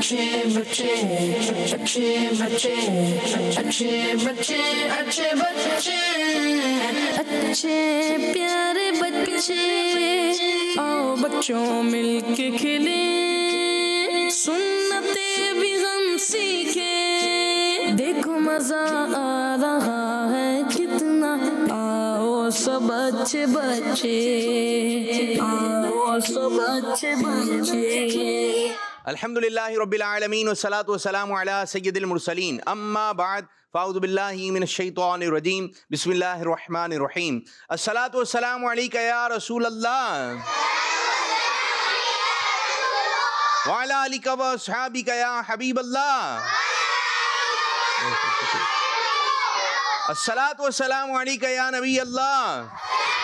अच्छे बच्चे, अच्छे बच्चे, अच्छे बच्चे, अच्छे बच्चे, अच्छे प्यारे बच्चे। आओ बच्चों मिलके खेले, सुन्नते भी हम सीखे, देखो मजा आ रहा है कितना। आओ सब अच्छे बच्चे, आओ सब अच्छे बच्चे। अल्हम्दुलिल्लाहि रब्बिल आलमीन वस्सलातु वस्सलामु अला सय्यिदिल मुरसलीन अम्मा बाद फ़अऊज़ु बिल्लाहि मिनश शैतानिर रजीम बिस्मिल्लाहिर रहमानिर रहीम। अस्सलातु वस्सलामु अलैका या रसूल अल्लाह व अला आलिका व अस्हाबिका या हबीब अल्लाह। अस्सलातु वस्सलामु अलैका या नबी अल्लाह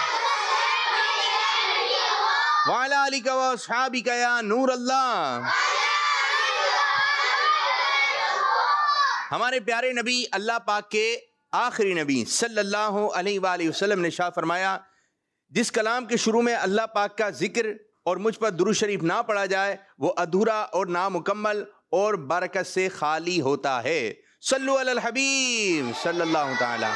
व अला आलिका व अस्हाबिका या नूर अल्लाह। हमारे प्यारे नबी अल्लाह पाक के आखिरी नबी सल्लल्लाहु अलैहि वसल्लम ने शाह फरमाया, जिस कलाम के शुरू में अल्लाह पाक का जिक्र और मुझ पर दुरूद शरीफ ना पढ़ा जाए वो अधूरा और नामुकम्मल और बरकत से खाली होता है। सल्लु अलल हबीब सल्लल्लाहु ताला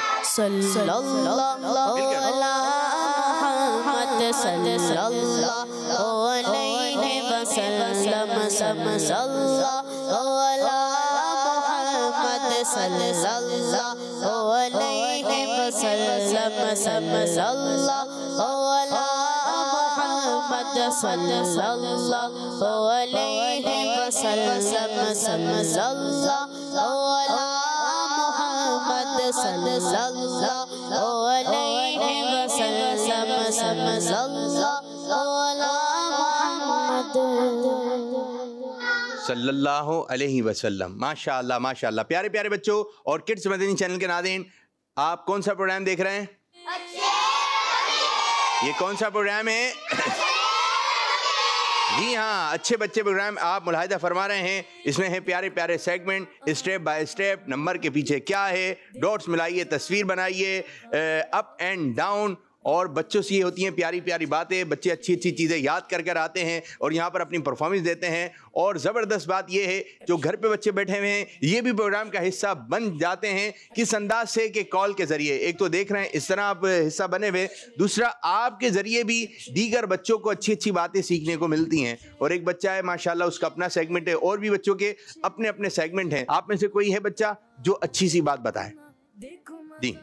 सल्लल्लाहु अलैहि वसल्लम। माशाअल्लाह माशाअल्लाह। प्यारे प्यारे बच्चों और किड्स मदनी चैनल के नाज़रीन, आप कौन सा प्रोग्राम देख रहे हैं? ये कौन सा प्रोग्राम है? जी हाँ, अच्छे बच्चे प्रोग्राम आप मुलाहिदा फरमा रहे हैं। इसमें है प्यारे प्यारे segment, step by step, number के पीछे क्या है, डॉट्स मिलाइए, तस्वीर बनाइए, अप एंड डाउन, और बच्चों से ये होती हैं प्यारी प्यारी बातें। बच्चे अच्छी अच्छी चीज़ें याद कर कर आते हैं और यहाँ पर अपनी परफॉर्मेंस देते हैं। और ज़बरदस्त बात ये है, जो घर पे बच्चे बैठे हुए हैं ये भी प्रोग्राम का हिस्सा बन जाते हैं। किस अंदाज से कि कॉल के ज़रिए, एक तो देख रहे हैं इस तरह आप हिस्सा बने हुए, दूसरा आपके ज़रिए भी दीगर बच्चों को अच्छी अच्छी बातें सीखने को मिलती हैं। और एक बच्चा है माशाल्लाह, उसका अपना सेगमेंट है, और भी बच्चों के अपने अपने सेगमेंट हैं। आप में से कोई है बच्चा जो अच्छी सी बात बताए? जी।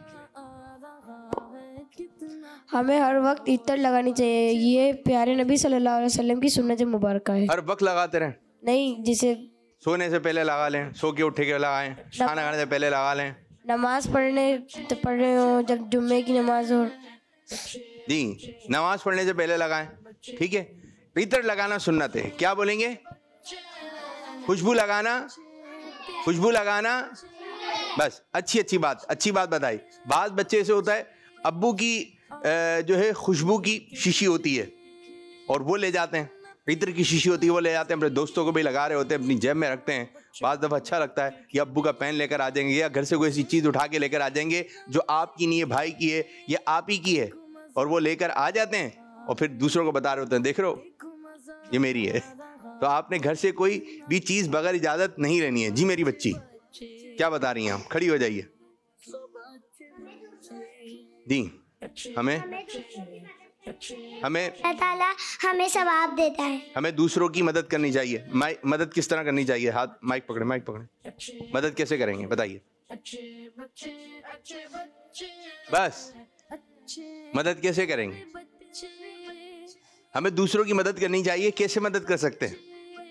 हमें हर वक्त इत्तर लगानी चाहिए, ये प्यारे नबी सल्लल्लाहु अलैहि वसल्लम की सुन्नत मुबारक है। हर वक्त लगाते रहें? नहीं, जिसे सोने से पहले लगा लें, सो के उठे के लगाएं, खाना खाने से पहले लगा लें, नमाज पढ़ रहे हो, जब जुम्मे की नमाज हो। जी, नमाज पढ़ने से पहले लगाएं, ठीक है। इत्र लगाना सुन्नत है। क्या बोलेंगे? खुशबू लगाना, खुशबू लगाना, बस अच्छी बात बताई। बात बच्चे से होता है, अब्बू की जो है खुशबू की शीशी होती है और वो ले जाते हैं, इत्र की शीशी होती है, वो ले जाते हैं, अपने दोस्तों को भी लगा रहे होते हैं, अपनी जेब में रखते हैं। बाज़ दफ़ा अच्छा लगता है कि अब्बू का पेन लेकर आ जाएंगे या घर से कोई ऐसी चीज़ उठा के लेकर आ जाएंगे जो आपकी नहीं है, भाई की है या आप ही की है, और वो लेकर आ जाते हैं और फिर दूसरों को बता रहे होते हैं, देख रहे हो ये मेरी है। तो आपने घर से कोई भी चीज़ बगैर इजाज़त नहीं लेनी है। जी मेरी बच्ची, क्या बता रही हैं आप? खड़ी हो जाइए। जी, हमें अल्लाह ताला हमें सवाब देता है। हमें दूसरों की मदद करनी चाहिए। मदद किस तरह करनी चाहिए? हाथ माइक पकड़े। मदद कैसे करेंगे बताइए? बस मदद कैसे करेंगे? हमें दूसरों की मदद करनी चाहिए। कैसे मदद कर सकते हैं?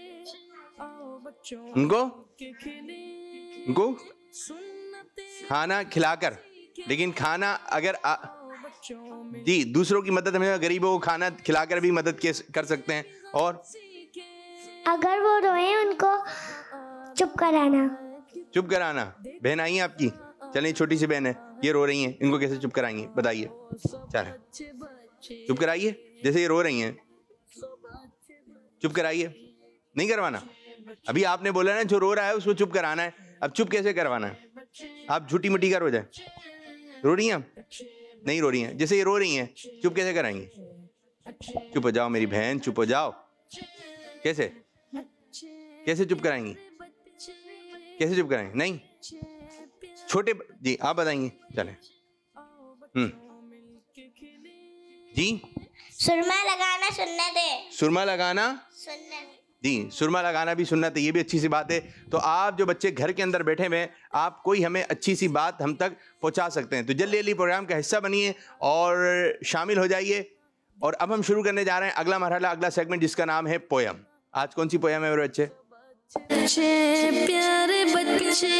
उनको खाना खिलाकर। लेकिन खाना अगर जी, दूसरों की मदद, हमें गरीबों को खाना खिलाकर भी मदद कर सकते हैं। और अगर वो रोए उनको चुप कराना। बहन आई है आपकी? चलिए, छोटी सी बहन है, ये रो रही हैं, इनको कैसे चुप कराएंगे बताइए? चलिए चुप कराइए। जैसे ये रो रही हैं, चुप कराइए। नहीं करवाना? अभी आपने बोला ना जो रो रहा है उसको चुप कराना है। अब चुप कैसे करवाना है? आप झूठी मुठी कर हो जाए। रो रही हैं? नहीं रो रही हैं। जैसे ये रो रही हैं, चुप कैसे कराएंगे? चुप हो जाओ मेरी बहन, चुप हो जाओ। कैसे कैसे चुप कराएंगी? कैसे चुप कराएंगे? नहीं, छोटे जी आप बताएंगे, चले। जी, सुरमा लगाना सुन्नत है। सुरमा लगाना सुन्नत जी, सुरमा लगाना भी सुन्नत है, ये भी अच्छी सी बात है। तो आप जो बच्चे घर के अंदर बैठे हुए हैं, आप कोई हमें अच्छी सी बात हम तक पहुंचा सकते हैं, तो जल्दी जल्दी प्रोग्राम का हिस्सा बनिए और शामिल हो जाइए। और अब हम शुरू करने जा रहे हैं अगला मरहला, अगला सेगमेंट, जिसका नाम है पोयम। आज कौन सी पोयम है मेरे बच्चे? अच्छे प्यारे बच्चे,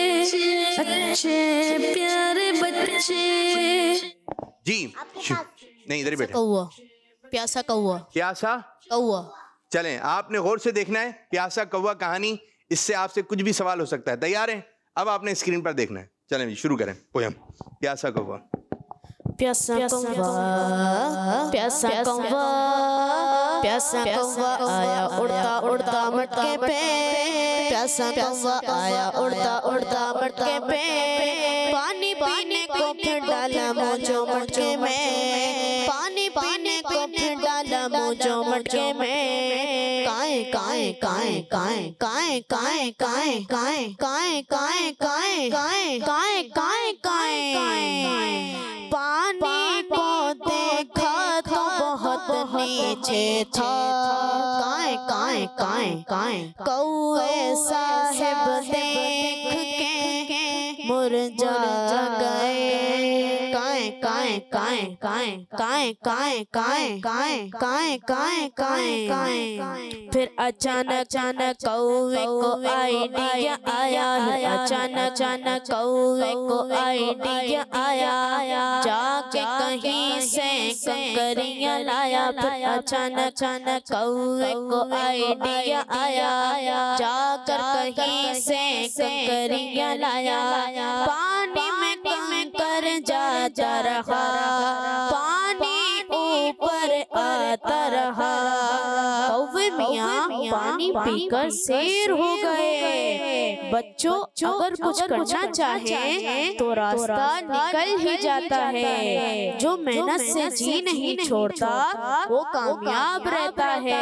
अच्छे प्यारे बच्चे जी। नहीं, इधर ही बैठे। कौवा, प्यासा कौवा, प्यासा कौवा। चलें, आपने गौर से देखना है प्यासा कौवा कहानी, इससे आपसे कुछ भी सवाल हो सकता है। तैयार हैं? अब आपने स्क्रीन पर देखना है। चलें जी, शुरू करें पोयम। प्यासा कौवा। प्यासा कौवा, प्यासा कौवा, प्यासा कौवा आया उड़ता उड़ता मटके पे, प्यासा कौवा आया उड़ता उड़ता मटके पे, पानी पीने को फिर डाला मोजो मटके में, पानी पीने को फिर डाला मोजो मटके में, काए काए काए काए काए काए काए काए काए काए काए काए काए काए काए काए। पानी को देखा तो बहुत नीचे था, काए काए काए काए कौवे साहिब देख के मुरझा गए, काए काए काए काए काए काए काए काए काए काए काए काए। फिर अचानक अचानक कौवे को आइडिया आया, अचानक अचानक कौवे को आइडिया आया, जाके कहीं से कंकरियां लाया। फिर अचानक अचानक कौवे को आइडिया आया, जाकर कहीं से कंकरियां लाया, पानी में कंकर जाता रहा, पानी ऊपर आता रहा। कौवे मियाँ पानी पीकर शेर हो गए। बच्चों, अगर कुछ करना चाहे तो रास्ता निकल ही जाता है, जो मेहनत से जी नहीं छोड़ता वो कामयाब रहता है।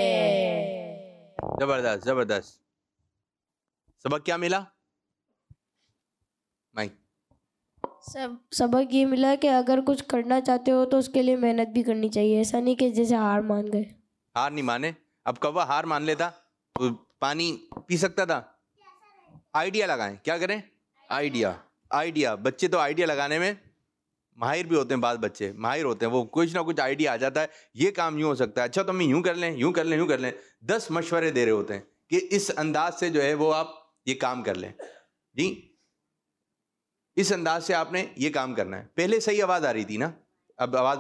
जबरदस्त जबरदस्त। सबक क्या मिला? माइक। सबक ये मिला कि अगर कुछ करना चाहते हो तो उसके लिए मेहनत भी करनी चाहिए, ऐसा नहीं कि जैसे हार मान गए। हार नहीं माने। अब कौवा हार मान लेता तो पानी पी सकता था। आइडिया लगाएं। क्या करें? आइडिया। आइडिया, बच्चे तो आइडिया लगाने में माहिर भी होते हैं, बाद बच्चे माहिर होते हैं, वो कुछ ना कुछ आइडिया आ जाता है, ये काम यूँ हो सकता है, अच्छा तो हम यूँ कर लें, यूँ कर लें, यूँ कर लें। 10 मशवरे दे रहे होते हैं कि इस अंदाज से जो है वो आप ये काम कर लें जी, इस अंदाज से आपने ये काम करना है। पहले सही आवाज आ रही थी ना, अब आवाज,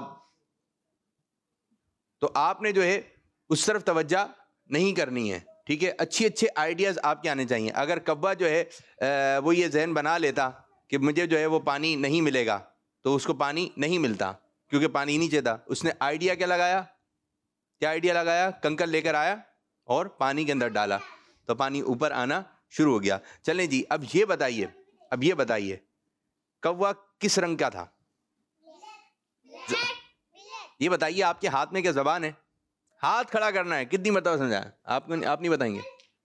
तो आपने जो है उस तरफ तवज्जो नहीं करनी है, ठीक है। अच्छे अच्छे आइडियाज आपके आने चाहिए। अगर कौवा जो है वो ये जहन बना लेता कि मुझे जो है वो पानी नहीं मिलेगा, तो उसको पानी नहीं मिलता क्योंकि पानी नीचे था। उसने आइडिया क्या लगाया? क्या आइडिया लगाया? कंकर लेकर आया और पानी के अंदर डाला तो पानी ऊपर आना शुरू हो गया। चलें जी, अब ये बताइए कौवा किस रंग का था? ये बताइए। आपके हाथ में क्या जबान है? हाथ खड़ा करना है। कितनी मरतबा समझाया आपको? आप नहीं बताएंगे,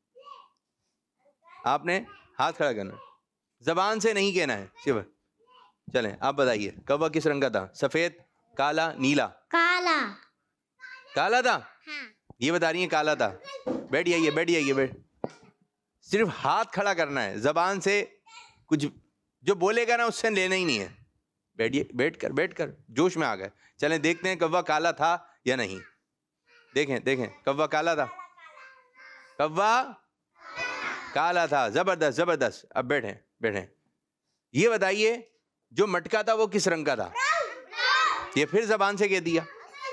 आपने हाथ खड़ा करना है, जबान से नहीं कहना है सिर्फ। चलें आप बताइए कौवा किस रंग का था? सफेद, काला, नीला? काला। काला था? हाँ। ये बता रही है काला था। बैठ जाइए। सिर्फ हाथ खड़ा करना है, जबान से कुछ जो बोलेगा ना उससे लेना ही नहीं है। बैठिए, बैठकर जोश में आ गए। चलें देखते हैं कौवा काला था या नहीं। देखें कौवा काला था? कौवा काला था। जबरदस्त। अब बैठें। ये बताइए जो मटका था वो किस रंग का था? ये फिर जबान से कह दिया।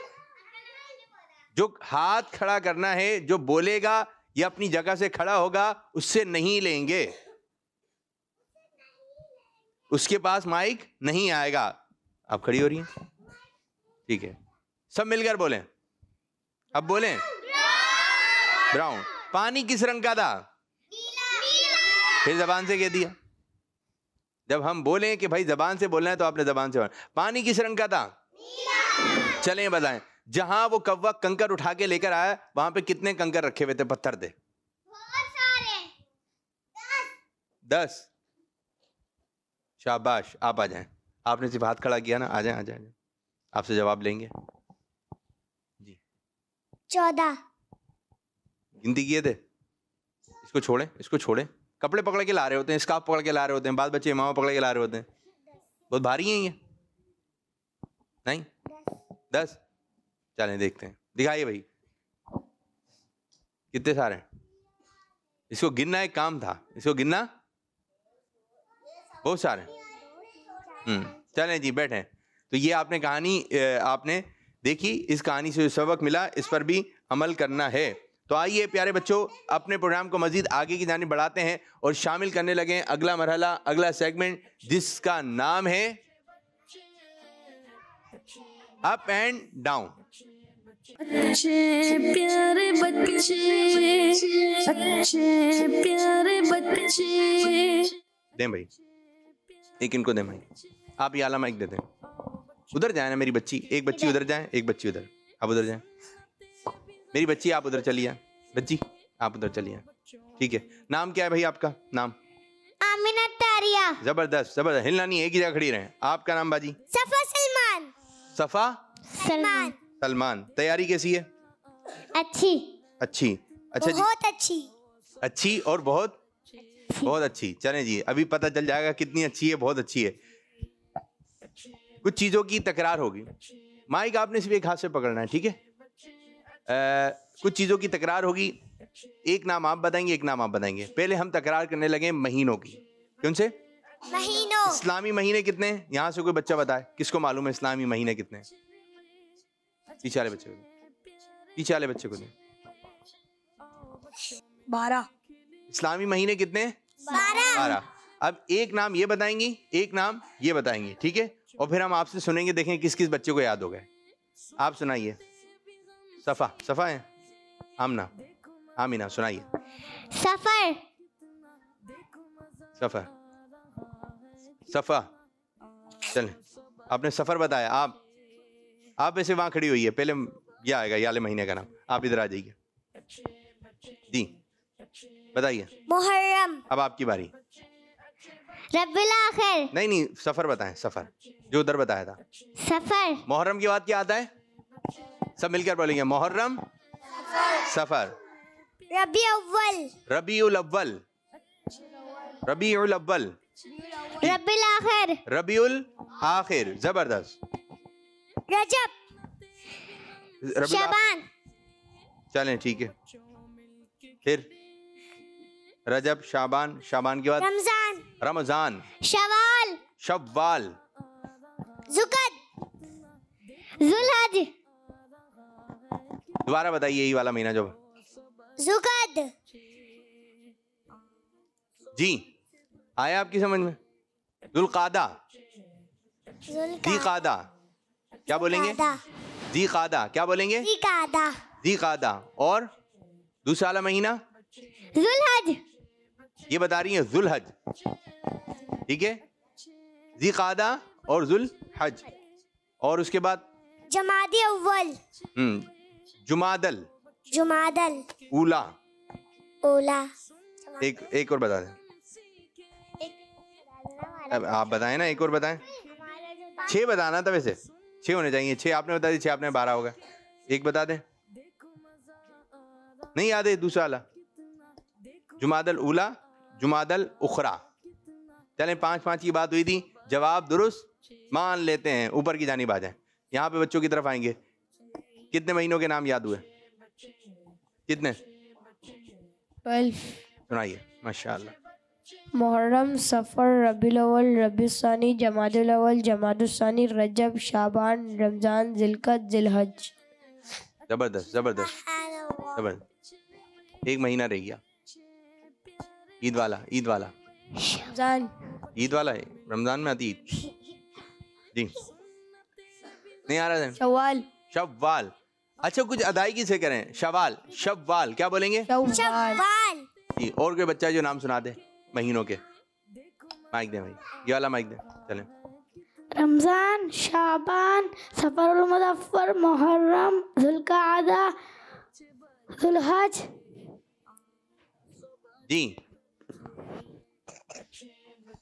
जो हाथ खड़ा करना है, जो बोलेगा या अपनी जगह से खड़ा होगा, उससे नहीं लेंगे, उसके पास माइक नहीं आएगा। आप खड़ी हो रही हैं, ठीक है। सब मिलकर बोलें। अब बोलें। ब्राउन। पानी किस रंग का था? फिर जबान से कह दिया। जब हम बोलें कि भाई जबान से बोलना है तो आपने जबान से बोलना। पानी किस रंग का था? चलें बताएं। जहां वो कौवा कंकर उठा के लेकर आया वहां पे कितने कंकर रखे हुए थे? पत्थर थे। 10। शाबाश, आप आ जाएं। आपने सिर्फ हाथ खड़ा किया ना, आ जाएं, आ जाएं, आ जाएं। आपसे जवाब लेंगे जी। 14। गिनती किए थे। इसको छोड़ें, इसको छोड़ें। कपड़े पकड़ के ला रहे होते हैं, स्कार्फ पकड़ के ला रहे होते हैं, बाल बच्चे इमामा पकड़ के ला रहे होते हैं। बहुत भारी हैं ये, नहीं? 10। चलें देखते हैं, दिखाइए भाई कितने सारे हैं। इसको गिनना एक काम था, इसको गिनना बहुत सारे। चलें जी, बैठे। तो ये आपने कहानी आपने देखी, इस कहानी से जो सबक मिला इस पर भी अमल करना है। तो आइए प्यारे बच्चों, अपने प्रोग्राम को मजीद आगे की जानिब बढ़ाते हैं और शामिल करने लगे अगला मरहला, अगला सेगमेंट, जिसका नाम है अप एंड डाउन। अच्छे प्यारे बच्चे, अच्छे प्यारे बच्चे। दें भाई, एक इनको दें भाई। आप ये आला माइक देते हैं। उधर जाए ना मेरी बच्ची, एक बच्ची उधर जाए, एक बच्ची उधर। आप उधर जाए, मेरी बच्ची आप उधर चलिए। बच्ची आप उधर चलिए, ठीक है। नाम क्या है भाई आपका? नाम आमिना तारिया। जबरदस्त, जबरदस्त। हिलना नहीं, एक ही जगह खड़ी रहें। आपका नाम बाजी? सफा सलमान। सफा सलमान। सलमान। तैयारी कैसी है? अच्छी। अच्छी, अच्छा जी, बहुत अच्छी। अच्छी और बहुत बहुत अच्छी। चलें जी, अभी पता चल जाएगा कितनी अच्छी है, बहुत अच्छी है। कुछ चीजों की तकरार होगी। माइक आपने सिर्फ एक हाथ से पकड़ना है, ठीक है? कुछ चीजों की तकरार होगी। एक नाम आप बताएंगे, एक नाम आप बताएंगे। पहले हम तकरार करने लगे महीनों की। कौन से महीनों? इस्लामी महीने कितने हैं? यहाँ से कोई बच्चा बताए, किसको मालूम है इस्लामी महीने कितने हैं? पीछे वाले बच्चे को दें, पीछे वाले बच्चे को दें। 12। इस्लामी महीने कितने हैं? 12। अब एक नाम ये बताएंगी, एक नाम ये बताएंगी, ठीक है? और फिर हम आपसे सुनेंगे, देखें किस किस बच्चे को याद हो गए। आप सुनाइए। सफा, सफा है? आमना, आमीना, सुनाइए। सफर। सफर, सफा। चलें, आपने सफर बताया। आप ऐसे वहां खड़ी हुई है, पहले ये आएगा ये वाले महीने का नाम। आप इधर आ जाइए जी, बताइए। मुहर्रम। अब आपकी बारी। रब्बिल आखिर। नहीं, सफर बताएं, सफर जो उधर बताया था। सफर। मुहर्रम के बाद क्या आता है? सब मिलकर बोलेंगे, मुहर्रम, सफर। रबी अव्वल। रबीउल अव्वल, रबीउल अव्वल। रब्बिल आखिर। रबीउल आखिर, जबरदस्त। रजब। रबीउल शबान। चलें ठीक है। फिर रजब, शाबान, शाबान के बाद रमजान। रमजान, शवाल। शव्वाल, जुकद। जुलहज। दोबारा बताइए यही वाला महीना जो। जुकद। जी आया आपकी समझ में? जुल्कादा, ज़ीक़ादा, क्या बोलेंगे? ज़ीक़ादा, क्या बोलेंगे? ज़ीक़ादा। ज़ीक़ादा। और दूसरा वाला महीना जुलहज। ये बता रही है जुलहज, ठीक है? ज़ीक़ादा और जुलहज। और उसके बाद जमादी अव्वल। जुमादल, जुमादल। ऊला। ओला। एक और बता दें। अब आप बताएं ना, एक और बताएं। 6 बताना था वैसे, 6 होने चाहिए। 6 आपने बता दी, 6 आपने 12 होगा। एक बता दें, नहीं याद है दूसरा वाला? जुमादल ऊला, जुमादल उखरा। चलें 5-5 की बात हुई थी, जवाब दुरुस्त मान लेते हैं। ऊपर की जानिब आ जाए, यहाँ पे बच्चों की तरफ आएंगे। कितने महीनों के नाम याद हुए? कितने? 12। सुनाइए। माशाअल्लाह। मुहर्रम, सफ़र, रबीउल अव्वल, रबीउल सानी, जमादुल अव्वल, जमादुल सानी, रजब, शाबान, रमज़ान, ज़िलक़द, ज़िलहज। जबरदस्त, जबरदस्त, जबरदस्त। एक महीना रह गया, ईद वाला। ईद वाला, रमज़ान। ईद वाला है, रमजान में आती ईद जी। नहीं आ रहा है? शव्वाल। शव्वाल। अच्छा कुछ अदायगी से करें। शवाल, शव्वाल, क्या बोलेंगे? शव्वाल। जी। और कोई बच्चा जो नाम सुना दे महीनों के। माइक दे भाई, ये वाला माइक दे। चलें। रमज़ान, शाबान, सफ़रुल मुज़फ़्फ़र, मुहर्रम, ज़ुल्क़ादा, ज़ुलहज। जी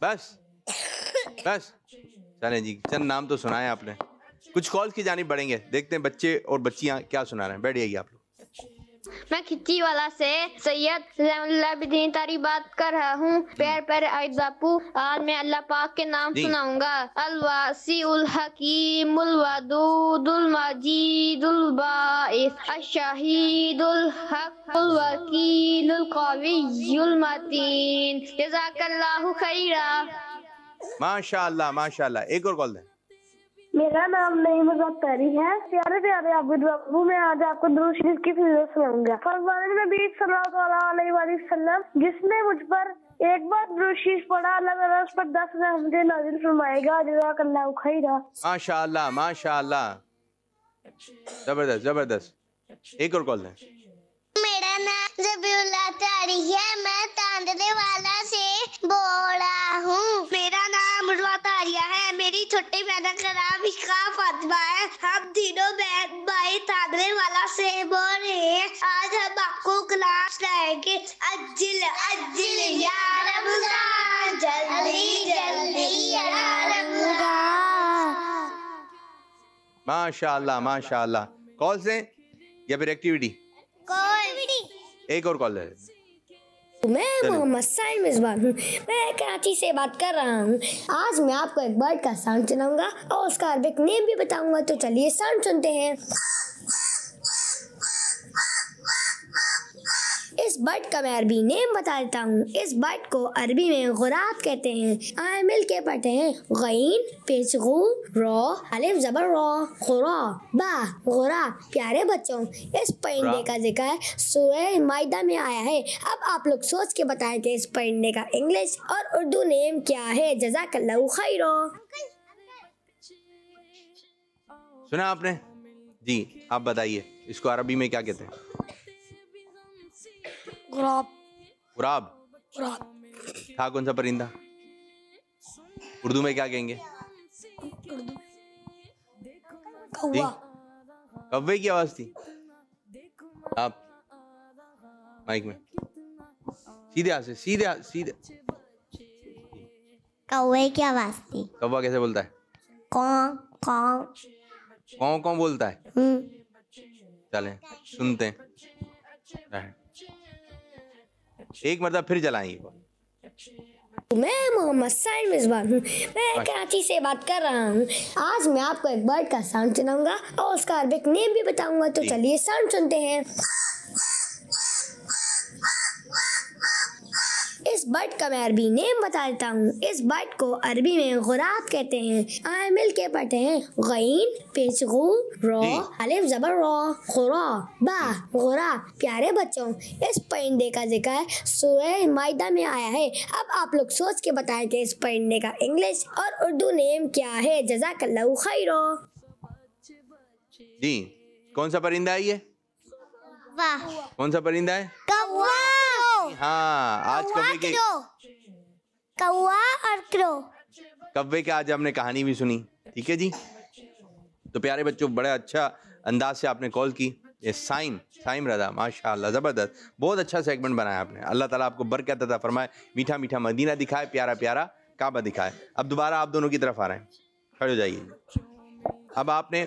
बस बस चलें जी, चंद नाम तो सुनाए आपने, कुछ कॉल्स की जानिब बढ़ेंगे, देखते हैं बच्चे और बच्चियां क्या सुना रहे हैं। बैठ जाइए आप लोग। मैं खिच्ची वाला से सैयद रहमतुल्लाह तारी बात कर रहा हूँ। पैर पैर आयत बापू, आज मैं अल्लाह पाक के नाम सुनाऊंगा। अल वासीउल हकीमुल वदूदुल मजीदुल बाइस अश-शहीदुल हक़्क़ुल वकीलुल क़वियुल मतीन। जज़ाकल्लाहु खैरा। माशाअल्लाह माशाअल्लाह। एक और कॉल दें। मेरा नाम नईम ज़फ़री है। प्यारे प्यारे आबिद बाबू, मैं आज आपको दुरूद शरीफ की फिज़ा सुनाऊंगा। फरमाने नबी सल्लल्लाहु अलैहि वसल्लम, जिसने मुझ पर एक बार दुरूद शरीफ पढ़ा, अल्लाह ताला उस पर 10 रहमतें नाज़िल फरमाएगा। जज़ाकल्लाहु खैरा। माशाअल्लाह माशाअल्लाह, जबरदस्त जबरदस्त। एक और कॉल दें। मेरा नाम ज़बीउल्लाह तारी है, मैं तांदने वाला से बोल रहा हूँ। मेरा नाम मुर्वा तारिया है, मेरी छोटी बहन का नाम इश्का फातिमा है। हम तीनों बहन भाई तांदने वाला से बोल रहे हैं। आज हम आपको क्लास लाएंगे। अज्जिल अज्जिल या रमज़ान, जल्दी जल्दी या रमज़ान। माशाअल्लाह माशाअल्लाह। कॉल से या फिर एक्टिविटी? एक और कॉल है। मैं मोहम्मद साइम मिज़बान हूँ, मैं कराची से बात कर रहा हूँ। आज मैं आपको एक बर्ड का साउंड सुनाऊंगा और उसका अरबिक नेम भी बताऊंगा, तो चलिए साउंड सुनते हैं। इस बर्ड का मैं अरबी नेम बता देता हूँ। इस बर्ड को अरबी में गुराब कहते हैं। आए मिल के पढ़ते हैं। गईन पेश गू रॉ अलिफ जबर रॉ खुरा बा गुरा। प्यारे बच्चों, इस परिंदे का जिक्र सूरह माइदा में आया है। अब आप लोग सोच के बताएं कि इस परिंदे का इंग्लिश और उर्दू नेम क्या है। जज़ाकल्लाहु खैरा। सुना आपने जी? आप बताइए इसको अरबी में क्या कहते हैं? गुराब। गुराब था कौन सा परिंदा? उर्दू में क्या कहेंगे? कौवा। कौवे की आवाज थी। आप माइक में सीधे हाथ से सीधे। कौवे की आवाज थी। कौवा कैसे बोलता है? कौन कौन कौन कौन बोलता है? चलें सुनते हैं। एक मतलब फिर चलाएंगे। मैं मोहम्मद साइम मिज़बान हूँ, मैं कराची से बात कर रहा हूँ। आज मैं आपको एक बर्ड का साउंड सुनाऊंगा और उसका अरबिक नेम भी बताऊंगा, तो चलिए साउंड सुनते हैं। इस बर्ड का मैं अरबी नेम बता देता हूँ। इस बर्ड को अरबी में गुराब कहते हैं। आए मिल के पढ़ते हैं। गईन पेश गू रॉ अलिफ जबर रॉ खुरा बा गुरा। प्यारे बच्चों, इस परिंदे का जिक्र सूरह माइदा में आया है। अब आप लोग सोच के बताएं कि इस परिंदे का इंग्लिश और उर्दू नेम क्या है। जज़ाकल्लाहु खैरा। जी कौन सा परिंदा है ये? वाह। कौन सा परिंदा है? कौवा। हाँ, आज कौवा और क्रो। कौवे के आज हमने कहानी भी सुनी। ठीक है जी। तो प्यारे बच्चों, बड़े अच्छा अंदाज से आपने कॉल की। ये साइम रजा, माशाअल्लाह जबरदस्त, बहुत अच्छा सेगमेंट बनाया आपने। अल्लाह ताला आपको बरकत अता फरमाए, मीठा मीठा मदीना दिखाए, प्यारा प्यारा काबा दिखाए। अब दोबारा आप दोनों की तरफ आ रहे हैं, खड़े हो जाइए। अब आपने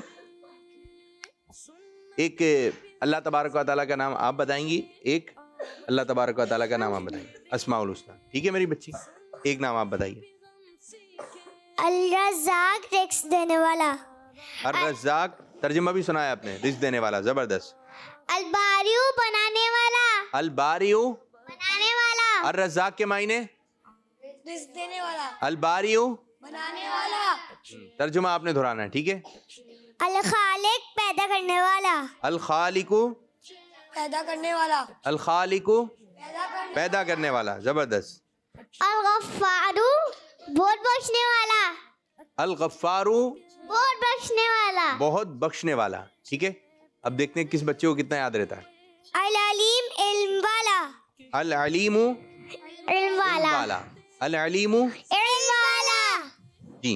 एक अल्लाह तबारक व तआला का नाम आप बताएंगी, एक अल्लाह तबारक व तआला का नाम आप बताएंगे, अस्माउल हुस्ना। ठीक है मेरी बच्ची, एक नाम आप बताइए। अल-रज़्ज़ाक़ रिज़्क़ देने वाला। अर-रज़्ज़ाक़ तर्जुमा भी सुनाया आपने, रिज़्क़ देने वाला, जबरदस्त। अल-बारिउ बनाने वाला। अल-बारिउ बनाने वाला। अर-रज़्ज़ाक़ के मायने? रिज़्क़ देने वाला। अल-बारिउ बनाने वाला। तर्जुमा आपने दोहराना है। ठीक है। अल-खालिक पैदा करने वाला। अल-खालिकु पैदा करने वाला। अल-खालिकु पैदा करने वाला, जबरदस्त। अल-गफ़्फ़ारु बहुत बख्शने वाला। अल-गफ़्फ़ारु बहुत बख्शने वाला। बहुत बख्शने वाला। ठीक है। अब देखते हैं किस बच्चे को कितना याद रहता है। अल-अलीम इल्म वाला। अल-अलीमु इल्म वाला। अल-अलीमु इल्म वाला। जी।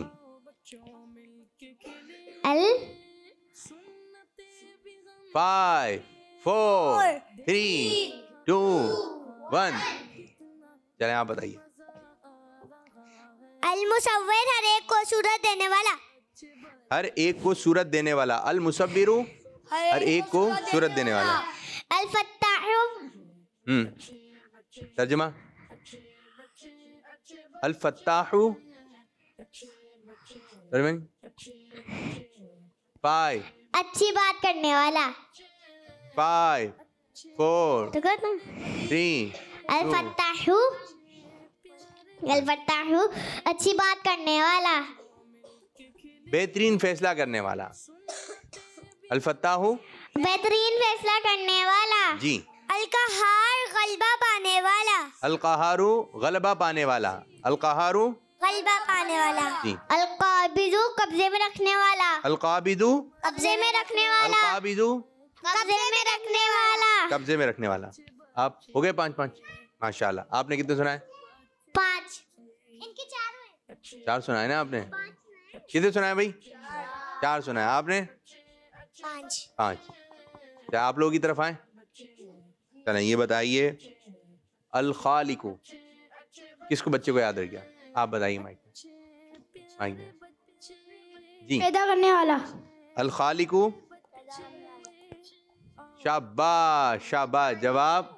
अल 5 4 3 2 1 चलें आप बताइए। अल मुसव्विर हर एक को सूरत देने वाला। हर एक को सूरत देने वाला। अल मुसव्विरु हर एक को सूरत देने वाला। अल फत्ताहु तर्जुमा। अल फत्ताहु 5 अच्छी बात करने वाला। 5 4 तो कर ना। 3 अल फत्ताहु अच्छी बात करने वाला। बेहतरीन फैसला करने वाला। अल फत्ताहु बेहतरीन फैसला करने वाला। जी। अल कहार गलबा पाने वाला। अल कहारु गलबा पाने वाला। अल कहारु गलबा पाने वाला। जी। अल काबिदु कब्जे में रखने वाला। अल काबिदु कब्जे में रखने अल वाला। काबिदु कब्जे में रखने वाला। कब्जे में रखने वाला। आप हो गए 5 माशाल्लाह। आपने कितने सुना है? 5। इनके 4 हुए। 4 सुना है ना आपने? कितने सुना है भाई? 4 सुना है। आपने? 5। क्या आप लोगों की तरफ आए? चलें ये बताइए अल खालिकु किसको बच्चे को याद रह गया? आप बताइए माइक जी। पैदा करने वाला। अल खालिकु शाबाश शाबाश जवाब।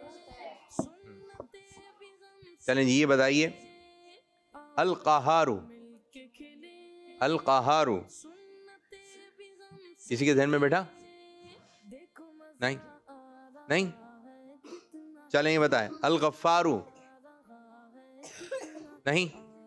चलें जी ये बताइए अल कहारु। अल कहारु किसी के ध्यान में बैठा? नहीं चलें ये बताएं अल गफ्फारु। नहीं,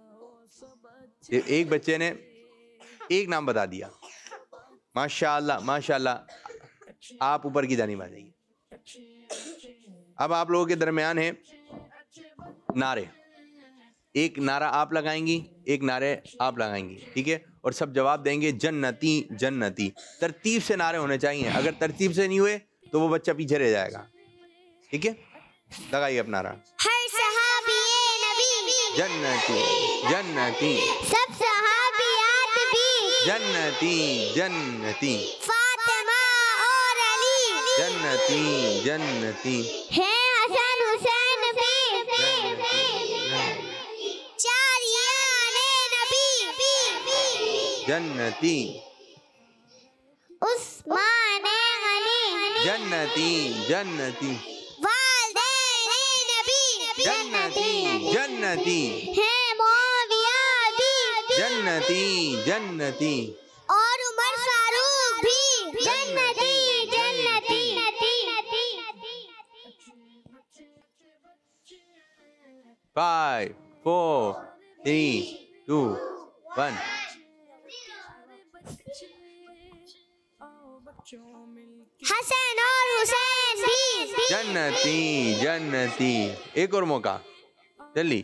एक बच्चे ने एक नाम बता दिया। माशाल्लाह माशाल्लाह। आप ऊपर की जानिब आ जाइए। अब आप लोगों के दरमियान है नारे। एक नारा आप लगाएंगी, एक नारे आप लगाएंगी, ठीक है? और सब जवाब देंगे जन्नती जन्नती। तरतीब से नारे होने चाहिए। अगर तरतीब से नहीं हुए तो वो बच्चा पीछे रह जाएगा, ठीक है? लगाइए अपना नारा। हर सहाबी नबी जन्नती जन्नती। सब सहाबियात भी जन्नती जन्नती। फातिमा और अली जन्नती जन्नती। है हसन हुसैन भी। चार याने नबी जन्नती उस्मान गनी जन्नती जन्नती। वालिदैन नबी जन्नती जन्नती। है मुआविया भी जन्नती जन्नती। और उमर फारूक भी जन्नती जन्नती। 5 4 3 2 1। हसन और हुसैन भी जन्नती जन्नती। एक और मौका जल्दी।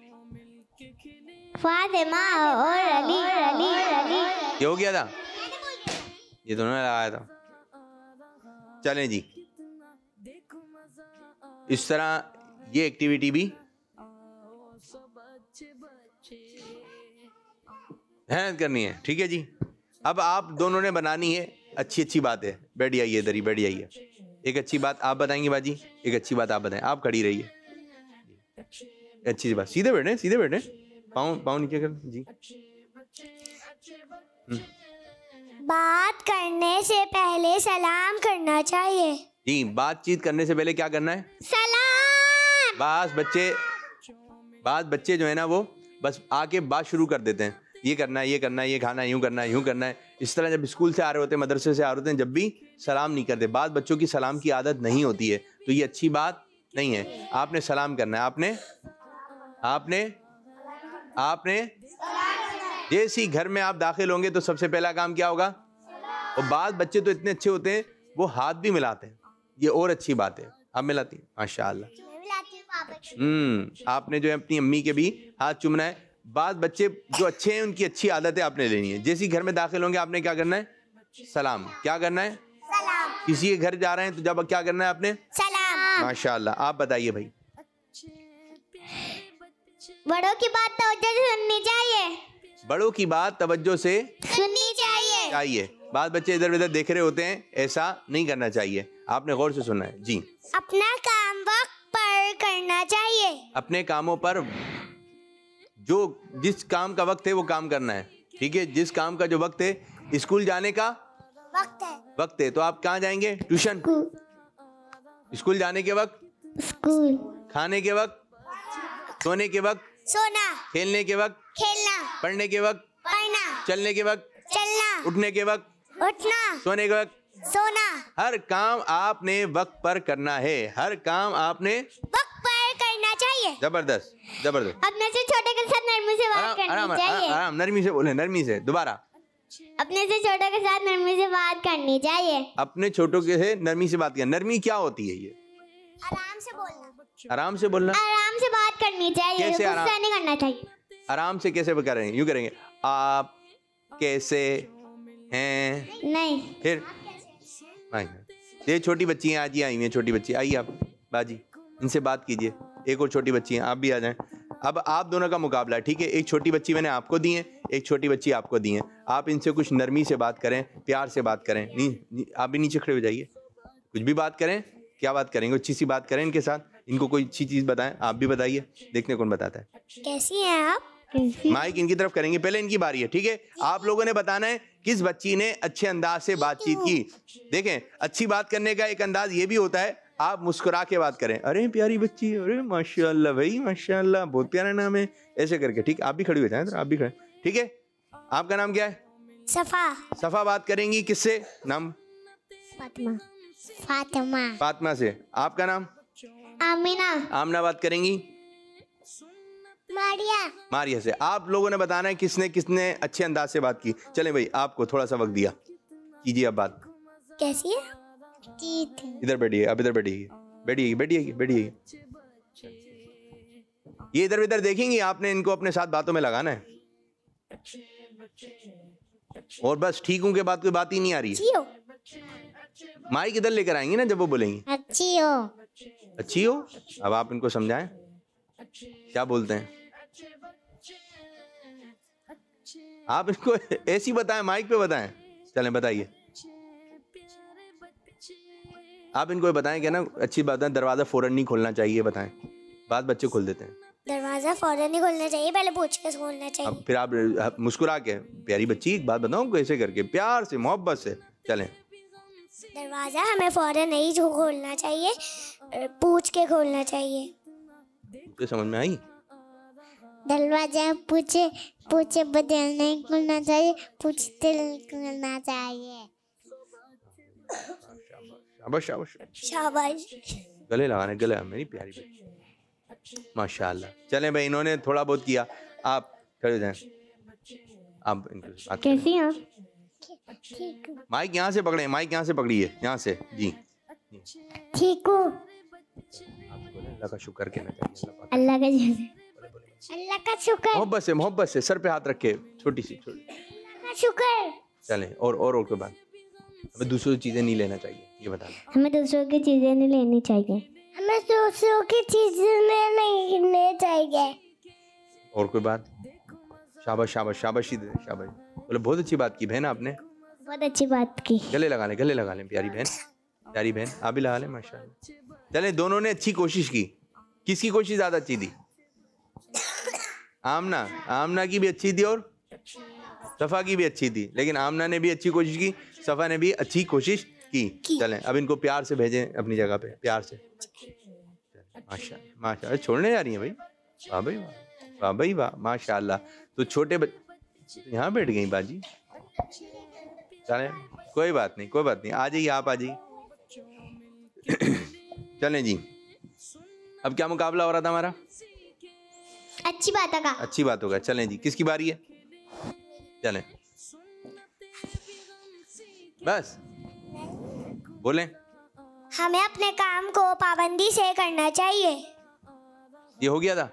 फातिमा और अली। ये हो गया था, ये दोनों ने लगाया था। चलें जी इस तरह ये एक्टिविटी भी मेहनत करनी है, ठीक है जी? अब आप दोनों ने बनानी है अच्छी अच्छी बात है। बैठ जाइए इधर ही बैठ जाइए। एक अच्छी बात आप बताएंगे बाजी, एक अच्छी बात आप बताएं। आप खड़ी रहिए। अच्छी सी बात। सीधे बैठे पाँव नीचे कर जी। बात करने से पहले सलाम करना चाहिए। जी बातचीत करने से पहले क्या करना है? सलाम। बात बच्चे जो है ना वो बस आके बात शुरू कर देते हैं। ये करना है, ये करना है, ये खाना है, यूं करना है, यूं करना है। इस तरह जब स्कूल से आ रहे होते हैं, मदरसे से आ रहे होते हैं, जब भी सलाम नहीं करते। बात बच्चों की सलाम की आदत नहीं होती है, तो ये अच्छी बात नहीं है। आपने सलाम करना है। आपने जैसे ही घर में आप दाखिल होंगे तो सबसे पहला काम क्या होगा? और बात बच्चे तो इतने अच्छे होते हैं वो हाथ भी मिलाते हैं। ये और अच्छी बात है। आप मिलाती हैं? माशाअल्लाह। आपने जो है अपनी अम्मी के भी हाथ चूमना है। बात बच्चे जो अच्छे हैं उनकी अच्छी आदतें आपने लेनी है। जैसे ही घर में दाखिल होंगे आपने क्या करना है? सलाम। क्या करना है? सलाम। किसी के घर जा रहे हैं तो जब क्या करना है आपने? सलाम। माशाअल्लाह। आप बताइए भाई। बड़ों की बात तवज्जो से सुननी चाहिए। बड़ों की बात तवज्जो से सुननी चाहिए। बात बच्चे इधर उधर देख रहे होते हैं, ऐसा नहीं करना चाहिए। आपने गौर से सुनना है जी। अपना काम वक्त पर करना चाहिए। अपने कामों पर जो जिस काम का वक्त है वो काम करना है, ठीक है। जिस काम का जो वक्त है, स्कूल जाने का वक्त है तो आप कहाँ जाएंगे? ट्यूशन। स्कूल जाने के वक्त स्कूल, खाने के वक्त, सोने के वक्त सोना, खेलने के वक्त खेलना, पढ़ने के वक्त पढ़ना, चलने के वक्त चलना, उठने के वक्त उठना, सोने के वक्त सोना। हर काम आपने वक्त पर करना है, हर काम आपने वक्त पर करना चाहिए। जबरदस्त जबरदस्त। अपने से छोटे के साथ नरमी से बात करनी चाहिए। आराम, नरमी से बोले, नरमी से। दोबारा, अपने से छोटों के साथ नरमी से बात करनी चाहिए। अपने छोटों के से नरमी से बात करना। नरमी क्या होती है? ये आराम से बोलना, आराम से बोलना, आराम से बात करनी चाहिए, कैसे आराम? गुस्सा नहीं करना चाहिए। आराम से कैसे करेंगे? यूं करेंगे, आप कैसे हैं? नहीं, फिर ये छोटी बच्ची हैं, आज ही आई हुई हैं छोटी बच्ची। आइए आप बाजी, इनसे बात कीजिए। एक और छोटी बच्ची हैं, आप भी आ जाएं। अब आप दोनों का मुकाबला है, ठीक है। एक छोटी बच्ची मैंने आपको दी है, एक छोटी बच्ची आपको दी है। आप इनसे कुछ नरमी से बात करें, प्यार से बात करें। आप भी नीचे खड़े हो जाइए, कुछ भी बात करें। क्या बात करेंगे? अच्छी सी बात करें इनके साथ, इनको कोई अच्छी चीज बताएं। आप भी बताइए, देखने कौन बताता है। कैसी हैं आप? माइक इनकी तरफ करेंगे, पहले इनकी बारी है, ठीक है। आप लोगों ने बताना है किस बच्ची ने अच्छे अंदाज से बातचीत की। देखें, अच्छी बात करने का एक अंदाज ये भी होता है, आप मुस्कुरा के बात करें। अरे प्यारी बच्ची, अरे माशाल्लाह भाई माशाल्लाह, बहुत प्यारा नाम है, ऐसे करके, ठीक। आप भी खड़ी हो जाएं, आप भी खड़े, ठीक है। आपका नाम क्या है? सफा। सफा बात करेंगी किससे? नाम? फातिमा। फातिमा। फातिमा से। आपका नाम? आमिना। आमना बात करेंगी? मारिया। मारिया से। आप लोगों ने बताना है किसने किसने अच्छे अंदाज से बात की। चलें भाई, आपको थोड़ा सा वक्त दिया, कीजिए अब बात। कैसी है? इधर बैठिए, अब इधर बैठिए, बैठिए बैठिए बैठिए। ये इधर इधर देखेंगी, आपने इनको अपने साथ बातों में लगाना है। और बस ठीक हूँ के बाद कोई बात ही नहीं आ रही है। माइक इधर लेकर आएंगी ना जब वो बोलेंगी। अच्छी हो। अच्छी हो। अब आप इनको समझाएं क्या बोलते हैं। आप इसको ऐसी बताएं, माइक पे बताएं। चलें बताइए, आप इनको बताएं क्या ना, अच्छी बात है। दरवाजा फौरन नहीं खोलना चाहिए, बताएं। बात बच्चे खोल देते हैं। दरवाजा फौरन नहीं खोलना चाहिए, पहले पूछ के खोलना चाहिए। अब फिर आप मुस्कुरा के, प्यारी बच्ची एक बात बताऊं, कैसे करके, प्यार से, मोहब्बत से। चलें। दरवाजा हमें फौरन नहीं जो खोलना चाहिए, पूछ के खोलना चाहिए। तो समझ में आई? दरवाजा पूछे पूछे बदल नहीं खोलना चाहिए, पूछते खोलना चाहिए। शाबाश शाबाश शाबाश। गले लगाने, गले मेरी प्यारी बच्ची, माशाल्लाह। चलें भाई, इन्होंने थोड़ा बहुत किया, आप खड़े हो जाएं। आप इनको कैसी हैं? माइक यहाँ से पकड़े, माइक यहाँ से पकड़िए, यहाँ से जी। ठीक हो। अल्लाह का शुक्र कहना चाहिए। अल्लाह का अल्लाह का शुक्र। मोहब्बत से सर पे हाथ रखे, छोटी सी, छोटी। अल्लाह का शुक्र। चलें। और के बाद हमें दूसरों की चीजें नहीं लेना चाहिए, ये बता दें। हमें दूसरों की चीजें नहीं लेनी चाहिए। हमें दूसरों की चीजें नहीं लेनी चाहिए। और कोई बात? शाबाश शाबाश शाबाशी दे, शाबाश। बोले बहुत अच्छी बात की बहन आपने, बहुत अच्छी बात की। गले लगा लें प्यारी बहन, प्यारी बहन। आप भी लगा लें, माशाल्लाह। चले, दोनों ने अच्छी कोशिश की। किसकी कोशिश ज्यादा अच्छी थी? आमना की भी अच्छी थी और सफा की भी अच्छी थी, लेकिन आमना ने भी अच्छी कोशिश की, सफा ने भी अच्छी कोशिश की। चलें, अब इनको प्यार से भेजें अपनी जगह पे, प्यार से। माशाल्लाह माशाल्लाह। छोड़ने जा रही हैं भाई? वाह भाई वाह, वाह भाई वाह, माशाल्लाह। तो छोटे बच्चे यहाँ बैठ गई बाजी। चलें, कोई बात नहीं, कोई बात नहीं। आ जाइए, आप आ जाइए। चलें जी, अब क्या मुकाबला हो रहा था हमारा? अच्छी बात का। अच्छी बात होगा। चलें जी, किसकी बारी है? चलें, बस बोलें। हमें अपने काम को पाबंदी से करना चाहिए। ये हो गया था